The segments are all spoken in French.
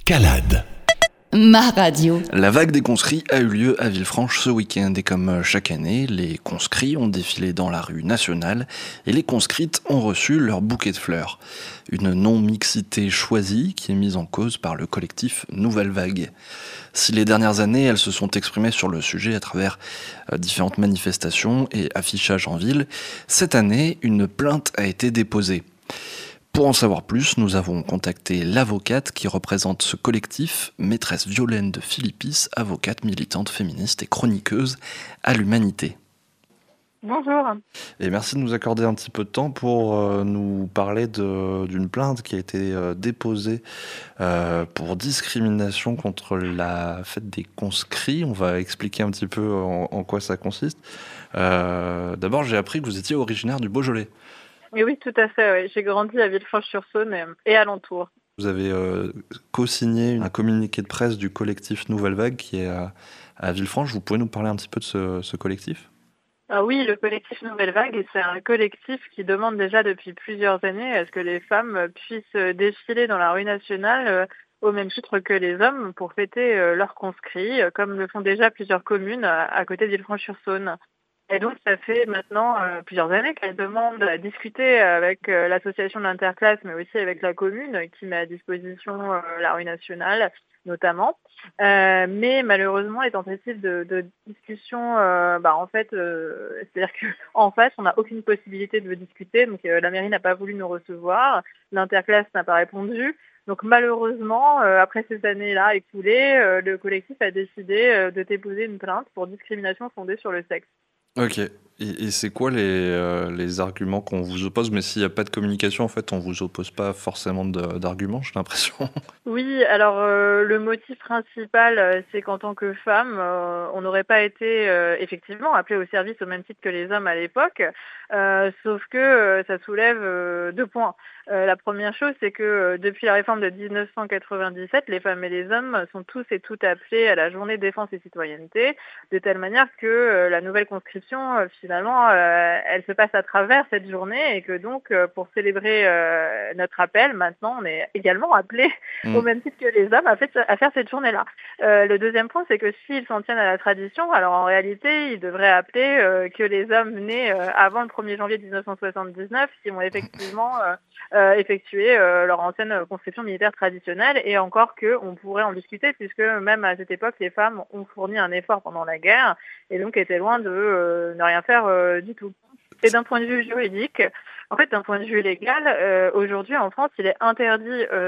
Escalade. Ma radio. La vague des conscrits a eu lieu à Villefranche ce week-end et comme chaque année, les conscrits ont défilé dans la rue nationale et les conscrites ont reçu leur bouquet de fleurs. Une non-mixité choisie qui est mise en cause par le collectif Nouvelle Vague. Si les dernières années, elles se sont exprimées sur le sujet à travers différentes manifestations et affichages en ville, cette année, une plainte a été déposée. Pour en savoir plus, nous avons contacté l'avocate qui représente ce collectif, maîtresse Violaine de Philippis, avocate militante féministe et chroniqueuse à l'Humanité. Bonjour. Et merci de nous accorder un petit peu de temps pour nous parler d'une plainte qui a été déposée pour discrimination contre la fête des conscrits. On va expliquer un petit peu en quoi ça consiste. D'abord, j'ai appris que vous étiez originaire du Beaujolais. Oui, tout à fait. Oui. J'ai grandi à Villefranche-sur-Saône et alentour. Vous avez co-signé un communiqué de presse du collectif Nouvelle Vague qui est à Villefranche. Vous pouvez nous parler un petit peu de ce collectif ? Ah oui, le collectif Nouvelle Vague, c'est un collectif qui demande déjà depuis plusieurs années à ce que les femmes puissent défiler dans la rue nationale au même titre que les hommes pour fêter leurs conscrits, comme le font déjà plusieurs communes à côté de Villefranche-sur-Saône. Et donc, ça fait maintenant plusieurs années qu'elle demande à discuter avec l'association de l'interclasse, mais aussi avec la commune qui met à disposition la rue nationale, notamment. Mais malheureusement, les tentatives de discussion, c'est-à-dire qu'en face, on n'a aucune possibilité de discuter. Donc, la mairie n'a pas voulu nous recevoir, l'interclasse n'a pas répondu. Donc malheureusement, après ces années-là écoulées, le collectif a décidé de déposer une plainte pour discrimination fondée sur le sexe. Ok. Et c'est quoi les arguments qu'on vous oppose ? Mais s'il n'y a pas de communication, en fait, on vous oppose pas forcément d'arguments, j'ai l'impression. Oui, alors le motif principal, c'est qu'en tant que femme, on n'aurait pas été effectivement appelée au service au même titre que les hommes à l'époque, sauf que ça soulève deux points. La première chose, c'est que depuis la réforme de 1997, les femmes et les hommes sont tous et toutes appelés à la journée défense et citoyenneté, de telle manière que la nouvelle conscription, finalement, elle se passe à travers cette journée et que donc, pour célébrer notre appel, maintenant, on est également appelés au même titre que les hommes à faire cette journée-là. Le deuxième point, c'est que s'ils s'en tiennent à la tradition, alors en réalité, ils devraient appeler que les hommes nés avant le 1er janvier 1979 qui ont effectivement effectué leur ancienne conscription militaire traditionnelle, et encore qu'on pourrait en discuter puisque même à cette époque, les femmes ont fourni un effort pendant la guerre et donc étaient loin de ne rien faire du tout. Et d'un point de vue juridique, en fait, d'un point de vue légal, aujourd'hui en France, il est interdit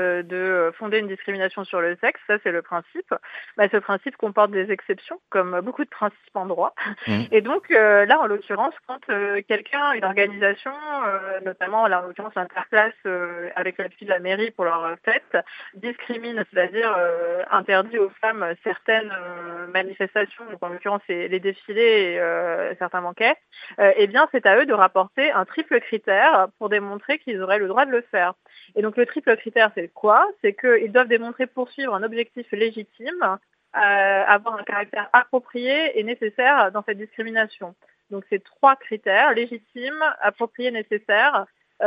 de fonder une discrimination sur le sexe. Ça, c'est le principe. Ce principe comporte des exceptions, comme beaucoup de principes en droit. Et donc, là, en l'occurrence, quand quelqu'un, une organisation, notamment là, en l'occurrence l'interclasse avec l'appui de la mairie pour leur fête, discrimine, c'est-à-dire interdit aux femmes certaines manifestations, donc en l'occurrence les défilés et certains banquets, eh bien, c'est à eux de rapporter un triple critère pour démontrer qu'ils auraient le droit de le faire. Et donc le triple critère, c'est quoi ? C'est qu'ils doivent démontrer poursuivre un objectif légitime, avoir un caractère approprié et nécessaire dans cette discrimination. Donc ces trois critères, légitime, approprié, nécessaire,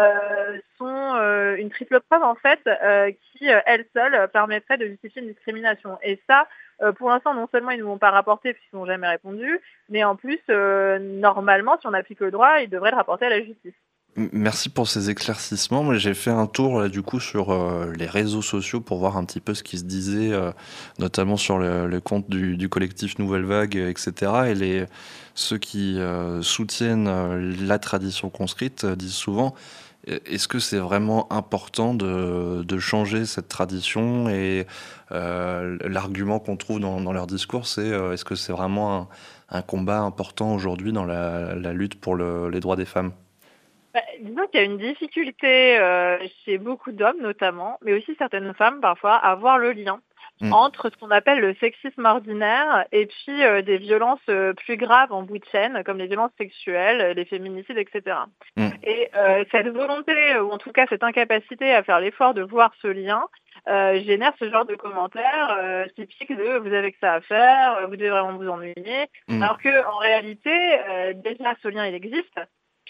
sont une triple preuve en fait qui, elle seule, permettrait de justifier une discrimination. Et ça, pour l'instant, non seulement ils ne m'ont pas rapporté puisqu'ils n'ont jamais répondu, mais en plus, normalement, si on applique le droit, ils devraient le rapporter à la justice. Merci pour ces éclaircissements. Moi, j'ai fait un tour là, du coup sur les réseaux sociaux pour voir un petit peu ce qui se disait, notamment sur le compte du collectif Nouvelle Vague, etc. Et ceux qui soutiennent la tradition conscrite disent souvent: est-ce que c'est vraiment important de changer cette tradition ? Et l'argument qu'on trouve dans leur discours, c'est est-ce que c'est vraiment un combat important aujourd'hui dans la lutte pour les droits des femmes ? Disons qu'il y a une difficulté chez beaucoup d'hommes notamment, mais aussi certaines femmes parfois, à voir le lien entre ce qu'on appelle le sexisme ordinaire et puis des violences plus graves en bout de chaîne, comme les violences sexuelles, les féminicides, etc. Et cette volonté, ou en tout cas cette incapacité à faire l'effort de voir ce lien, génère ce genre de commentaires typiques de « vous avez que ça à faire, vous devez vraiment vous ennuyer », alors qu'en réalité, déjà ce lien il existe.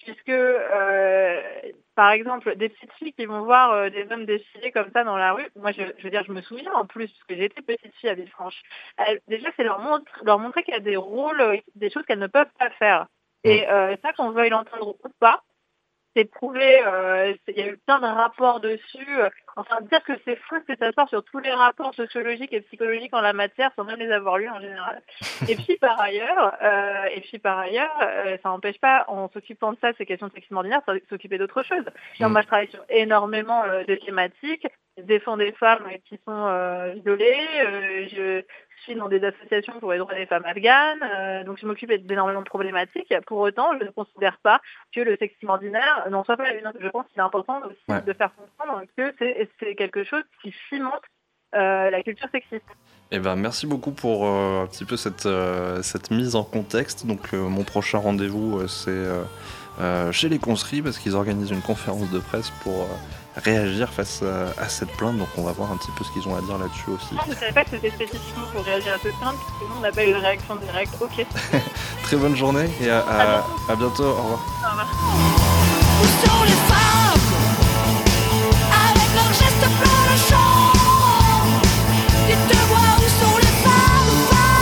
puisque, par exemple, des petites filles qui vont voir des hommes défiler comme ça dans la rue, moi, je veux dire, je me souviens en plus, parce que j'étais petite fille à Villefranche, déjà, c'est leur montrer qu'il y a des rôles, des choses qu'elles ne peuvent pas faire. Et ça, qu'on veuille l'entendre ou pas, c'est prouvé, il y a eu plein de rapports dessus. Enfin, dire que c'est faux, c'est s'asseoir sur tous les rapports sociologiques et psychologiques en la matière sans même les avoir lus en général. Et puis par ailleurs, ça n'empêche pas, en s'occupant de ça, ces questions de sexisme ordinaire, de s'occuper d'autres choses. Moi, je travaille sur énormément de thématiques. Je défends des femmes qui sont violées. Je suis dans des associations pour les droits des femmes afghanes. Donc, je m'occupe d'énormément de problématiques. Pour autant, je ne considère pas que le sexisme ordinaire n'en soit pas une. Je pense qu'il est important aussi de faire comprendre que c'est quelque chose qui cimente la culture sexiste. Eh ben, merci beaucoup pour un petit peu cette mise en contexte. Donc, mon prochain rendez-vous, c'est chez les conscrits, parce qu'ils organisent une conférence de presse pour réagir face à cette plainte. Donc, on va voir un petit peu ce qu'ils ont à dire là-dessus aussi. Je ne savais pas que c'était spécifiquement pour réagir à cette plainte, parce que nous, on n'a pas eu de réaction directe. Ok. Très bonne journée et à bientôt. Au revoir. Au revoir. Où sont les femmes avec leurs gestes pleins de chant? Dites-moi où sont les femmes,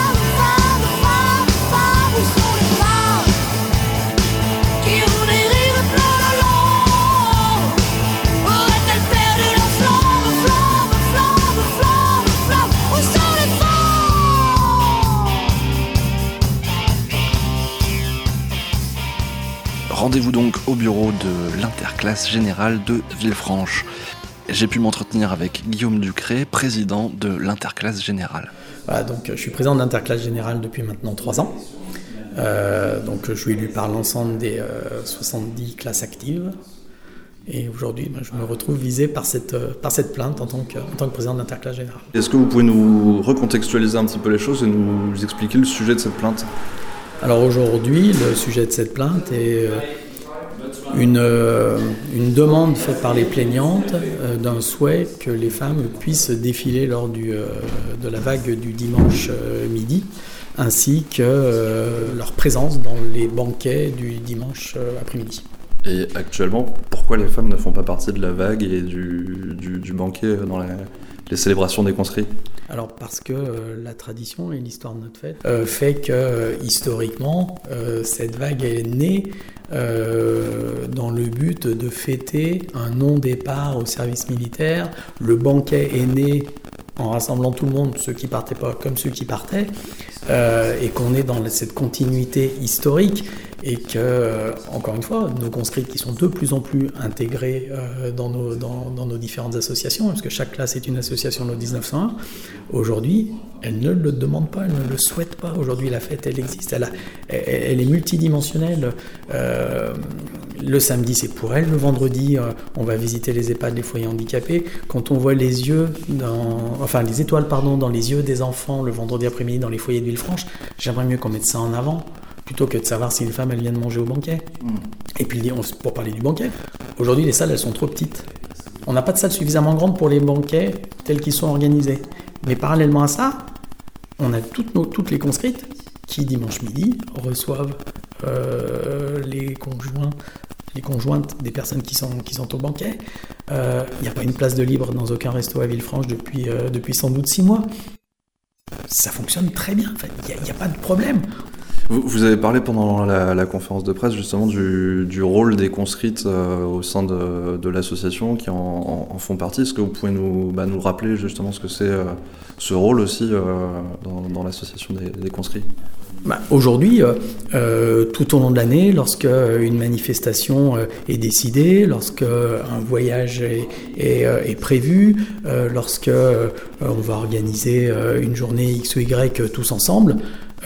où sont les femmes qui ont des rires pleins de langue? Auraient-elles perdu leur flamme? Où sont les femmes? Rendez-vous donc au bureau de l'Interclasse Générale de Villefranche. J'ai pu m'entretenir avec Guillaume Ducré, président de l'Interclasse Générale. Voilà, donc je suis président de l'Interclasse Générale depuis maintenant 3 ans. Donc je suis élu par l'ensemble des 70 classes actives. Et aujourd'hui, je me retrouve visé par cette plainte en tant que président de l'Interclasse Générale. Est-ce que vous pouvez nous recontextualiser un petit peu les choses et nous expliquer le sujet de cette plainte ? Alors aujourd'hui, le sujet de cette plainte est une demande faite par les plaignantes d'un souhait que les femmes puissent défiler lors de la vague du dimanche midi, ainsi que leur présence dans les banquets du dimanche après-midi. Et actuellement, pourquoi les femmes ne font pas partie de la vague et du banquet dans les célébrations des conscrits ? Alors parce que la tradition et l'histoire de notre fête fait que historiquement cette vague est née dans le but de fêter un non-départ au service militaire. Le banquet est né en rassemblant tout le monde, ceux qui partaient pas comme ceux qui partaient, et qu'on est dans cette continuité historique, et que, encore une fois, nos conscrits qui sont de plus en plus intégrés dans nos différentes associations, parce que chaque classe est une association de 1901, aujourd'hui, elles ne le demandent pas, elles ne le souhaitent pas. Aujourd'hui, la fête, elle existe, elle est multidimensionnelle. Le samedi, c'est pour elles. Le vendredi, on va visiter les EHPAD, les foyers handicapés. Quand on voit les étoiles dans les yeux des enfants le vendredi après-midi dans les foyers de Villefranche, j'aimerais mieux qu'on mette ça en avant, plutôt que de savoir si les femmes elles viennent manger au banquet. Et puis pour parler du banquet, aujourd'hui les salles elles sont trop petites. On n'a pas de salle suffisamment grande pour les banquets tels qu'ils sont organisés. Mais parallèlement à ça, on a toutes les conscrites qui dimanche midi reçoivent les conjointes des personnes qui sont au banquet. Il n'y a pas une place de libre dans aucun resto à Villefranche depuis sans doute 6 mois. Ça fonctionne très bien, en fait. Il n'y a pas de problème. Vous avez parlé pendant la conférence de presse justement du rôle des conscrites au sein de l'association qui en font partie. Est-ce que vous pouvez nous rappeler justement ce que c'est ce rôle aussi dans l'association des conscrits ? Aujourd'hui, tout au long de l'année, lorsque une manifestation est décidée, lorsque un voyage est prévu, lorsque on va organiser une journée X ou Y tous ensemble,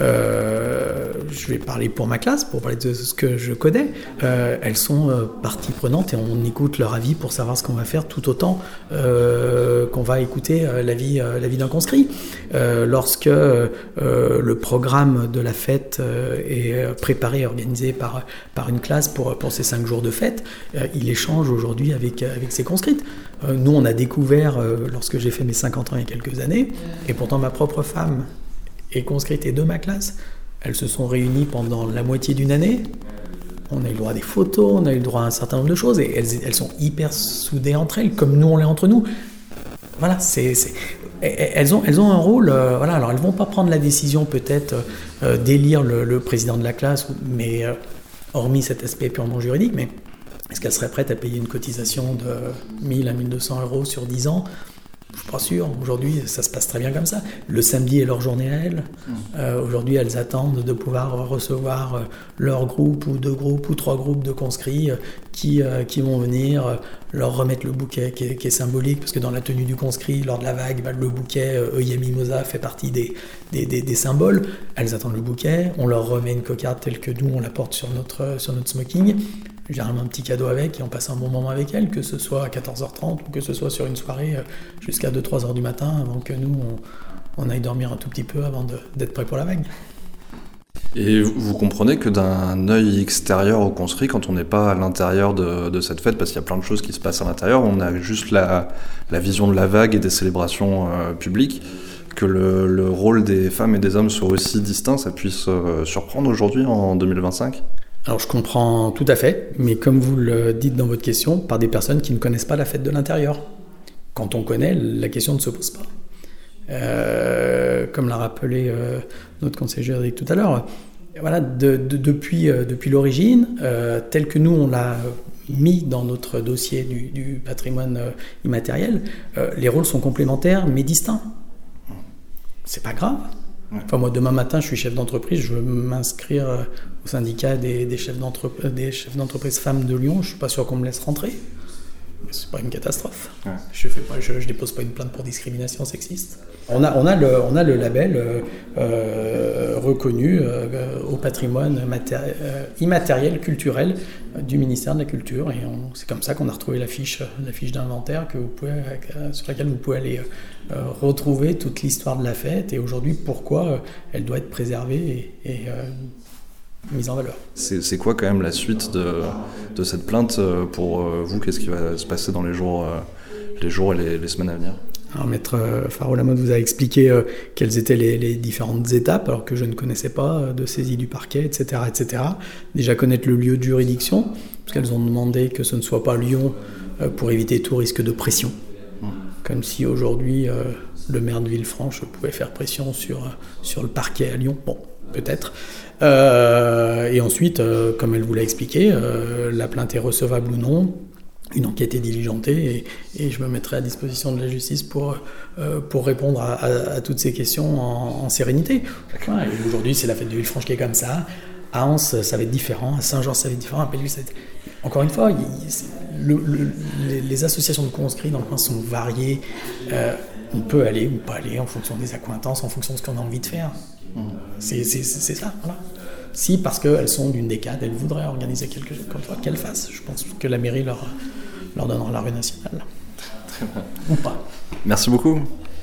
je vais parler pour ma classe, pour parler de ce que je connais. Elles sont partie prenante et on écoute leur avis pour savoir ce qu'on va faire, tout autant qu'on va écouter l'avis d'un conscrit. Lorsque le programme de la fête est préparé et organisé par une classe pour ces 5 jours de fête, il échange aujourd'hui avec ses conscrites. Nous, on a découvert, lorsque j'ai fait mes 50 ans il y a quelques années, et pourtant ma propre femme est conscrite et de ma classe, elles se sont réunies pendant la moitié d'une année. on a eu le droit à des photos, on a eu le droit à un certain nombre de choses, et elles sont hyper soudées entre elles, comme nous on l'est entre nous. Voilà, elles ont un rôle, voilà, alors elles vont pas prendre la décision peut-être d'élire le président de la classe, mais hormis cet aspect purement juridique, mais est-ce qu'elles seraient prêtes à payer une cotisation de 1000 à 1200 euros sur 10 ans ? Je suis pas sûr. Aujourd'hui, ça se passe très bien comme ça. Le samedi est leur journée à elles. Aujourd'hui, elles attendent de pouvoir recevoir leur groupe ou 2 groupes ou 3 groupes de conscrits qui vont venir leur remettre le bouquet qui est symbolique, parce que dans la tenue du conscrit, lors de la vague, le bouquet œillet mimosa fait partie des symboles. Elles attendent le bouquet, on leur remet une cocarde telle que nous, on la porte sur notre smoking. Généralement un petit cadeau avec, et on passe un bon moment avec elle, que ce soit à 14h30 ou que ce soit sur une soirée jusqu'à 2-3 heures du matin, avant que nous, on aille dormir un tout petit peu avant d'être prêt pour la vague. Et vous comprenez que d'un œil extérieur au conscrit, quand on n'est pas à l'intérieur de cette fête, parce qu'il y a plein de choses qui se passent à l'intérieur, on a juste la vision de la vague et des célébrations publiques, que le rôle des femmes et des hommes soit aussi distinct, ça puisse surprendre aujourd'hui en 2025 ? Alors je comprends tout à fait, mais comme vous le dites dans votre question, par des personnes qui ne connaissent pas la fête de l'intérieur. Quand on connaît, la question ne se pose pas. Comme l'a rappelé notre conseiller juridique tout à l'heure, voilà, depuis l'origine, tel que nous on l'a mis dans notre dossier du patrimoine immatériel, les rôles sont complémentaires mais distincts. C'est pas grave. Enfin, moi, demain matin, je suis chef d'entreprise, je veux m'inscrire au syndicat des chefs d'entreprise femmes de Lyon, je suis pas sûr qu'on me laisse rentrer. Mais c'est pas une catastrophe. Ouais. Je dépose pas une plainte pour discrimination sexiste. On a le label reconnu au patrimoine immatériel culturel du ministère de la Culture, et c'est comme ça qu'on a retrouvé la fiche d'inventaire sur laquelle vous pouvez aller retrouver toute l'histoire de la fête, et aujourd'hui pourquoi elle doit être préservée et mise en valeur. C'est quoi quand même la suite de cette plainte pour vous ? Qu'est-ce qui va se passer dans les jours et les semaines à venir ? Alors, Maître Faro-Lamotte vous a expliqué quelles étaient les différentes étapes, alors que je ne connaissais pas, de saisie du parquet, etc., etc. Déjà connaître le lieu de juridiction, parce qu'elles ont demandé que ce ne soit pas Lyon pour éviter tout risque de pression. Comme si aujourd'hui le maire de Villefranche pouvait faire pression sur le parquet à Lyon. Bon, peut-être. Et ensuite, comme elle vous l'a expliqué, la plainte est recevable ou non. Une enquête est diligentée, et je me mettrai à disposition de la justice pour répondre à toutes ces questions en sérénité. Ouais, et aujourd'hui, c'est la fête de Villefranche qui est comme ça. À Anse, ça va être différent. À Saint-Jean, ça va être différent. À Pelluis, ça va être... Encore une fois, les associations de conscrits dans le coin sont variées. On peut aller ou pas aller en fonction des accointances, en fonction de ce qu'on a envie de faire. C'est ça, voilà. Si, parce qu'elles sont d'une décade, elles voudraient organiser quelque chose comme ça, qu'elles fassent. Je pense que la mairie leur donnera la rue nationale. Très bien. Ou pas. Merci beaucoup.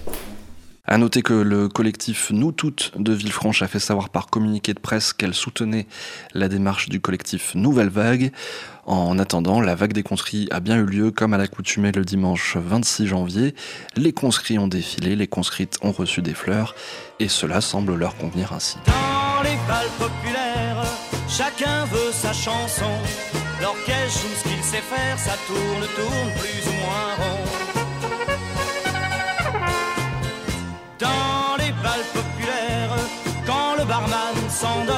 À noter que le collectif Nous Toutes de Villefranche a fait savoir par communiqué de presse qu'elle soutenait la démarche du collectif Nouvelle Vague. En attendant, la vague des conscrits a bien eu lieu comme à l'accoutumée le dimanche 26 janvier. Les conscrits ont défilé, les conscrites ont reçu des fleurs, et cela semble leur convenir ainsi. Dans les balles populaires, chacun veut sa chanson. L'orchestre joue ce qu'il sait faire, ça tourne plus ou moins rond. Dans les balles populaires, quand le barman s'endort,